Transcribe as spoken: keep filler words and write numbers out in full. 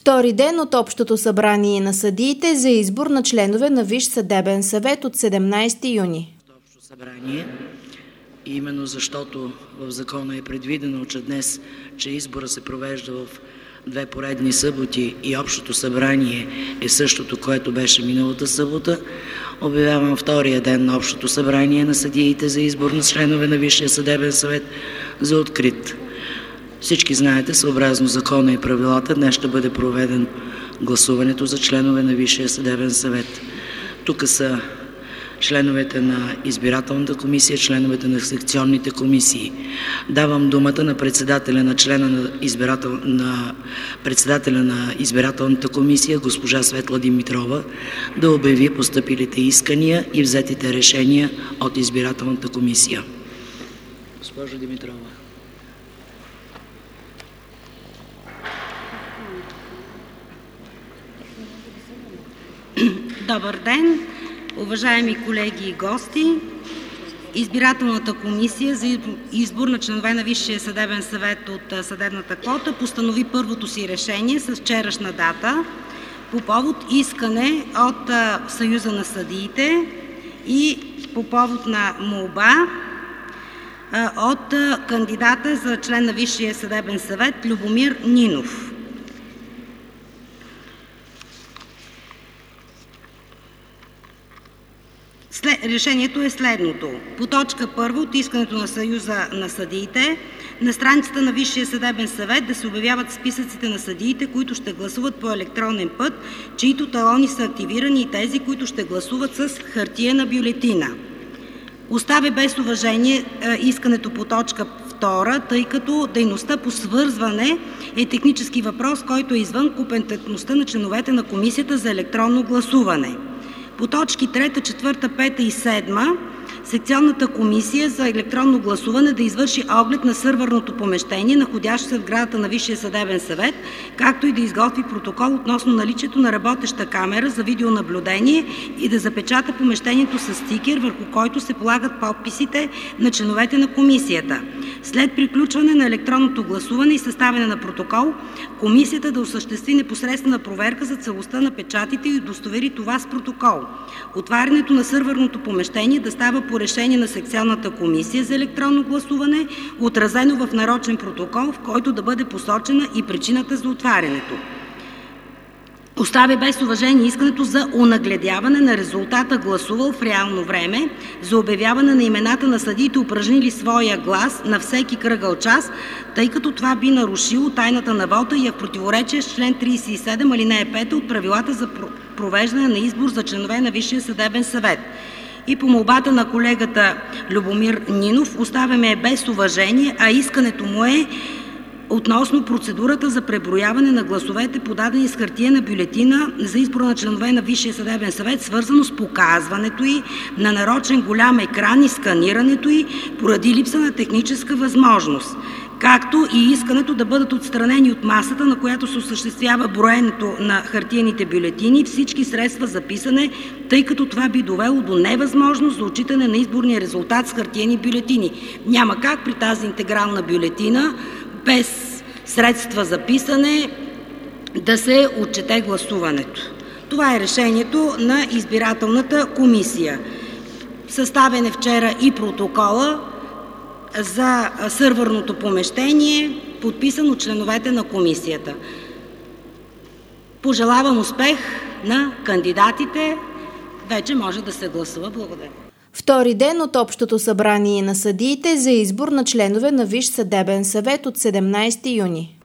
Втори ден от Общото събрание на съдиите за избор на членове на Висш съдебен съвет от седемнайсети юни. Общо събрание, именно защото в закона е предвидено, че днес, че избора се провежда в две поредни съботи и Общото събрание е същото, което беше миналата събота, обявявам втория ден на Общото събрание на съдиите за избор на членове на Висшия съдебен съвет за открит. Всички знаете, съобразно закона и правилата, днес ще бъде проведен гласуването за членове на Висшия съдебен съвет. Тук са членовете на избирателната комисия, членовете на секционните комисии. Давам думата на председателя на члена на, избирател... на председателя на избирателната комисия, госпожа Светла Димитрова, да обяви постъпилите искания и взетите решения от избирателната комисия. Госпожа Димитрова. Добър ден, уважаеми колеги и гости! Избирателната комисия за избор на членове на Висшия съдебен съвет от съдебната квота постанови първото си решение с вчерашна дата по повод искане от Съюза на съдиите и по повод на молба от кандидата за член на Висшия съдебен съвет Любомир Нинов. Решението е следното. По точка първа от искането на Съюза на съдиите, на страницата на Висшия съдебен съвет да се обявяват списъците на съдиите, които ще гласуват по електронен път, чието талони са активирани, и тези, които ще гласуват с хартиена бюлетина. Оставя без уважение искането по точка втора, тъй като дейността по свързване е технически въпрос, който е извън компетентността на членовете на Комисията за електронно гласуване. По точки трета, четвърта, пета и седма секционната комисия за електронно гласуване да извърши оглед на сървърното помещение, находящо се в сградата на Висшия съдебен съвет, както и да изготви протокол относно наличието на работеща камера за видеонаблюдение и да запечата помещението с стикер, върху който се полагат подписите на членовете на комисията. След приключване на електронното гласуване и съставяне на протокол, комисията да осъществи непосредствена проверка за целостта на печатите и удостовери това с протокол. Отварянето на сървърното помещение да става по решение на секционната комисия за електронно гласуване, отразено в нарочен протокол, в който да бъде посочена и причината за отварянето. Оставя без уважение искането за онагледяване на резултата гласувал в реално време, за обявяване на имената на съдиите, упражнили своя глас на всеки кръгъл час, тъй като това би нарушило тайната на вота и е в противоречие с член трийсет и седем, алинея пета от правилата за провеждане на избор за членове на Висшия съдебен съвет. И по молбата на колегата Любомир Нинов оставяме без уважение, а искането му е относно процедурата за преброяване на гласовете, подадени с хартиена бюлетина за избора на членове на Висшия съдебен съвет, свързано с показването й на нарочен голям екран и сканирането й поради липса на техническа възможност, както и искането да бъдат отстранени от масата, на която се осъществява броенето на хартиените бюлетини, всички средства за писане, тъй като това би довело до невъзможност за отчитане на изборния резултат с хартиени бюлетини. Няма как при тази интегрална бюлетина без средства за писане да се отчете гласуването. Това е решението на избирателната комисия. Съставен е вчера и протокола за сървърното помещение, подписан от членовете на комисията. Пожелавам успех на кандидатите. Вече може да се гласува. Благодаря. Втори ден от Общото събрание на съдиите за избор на членове на Висш съдебен съвет от седемнайсети юни.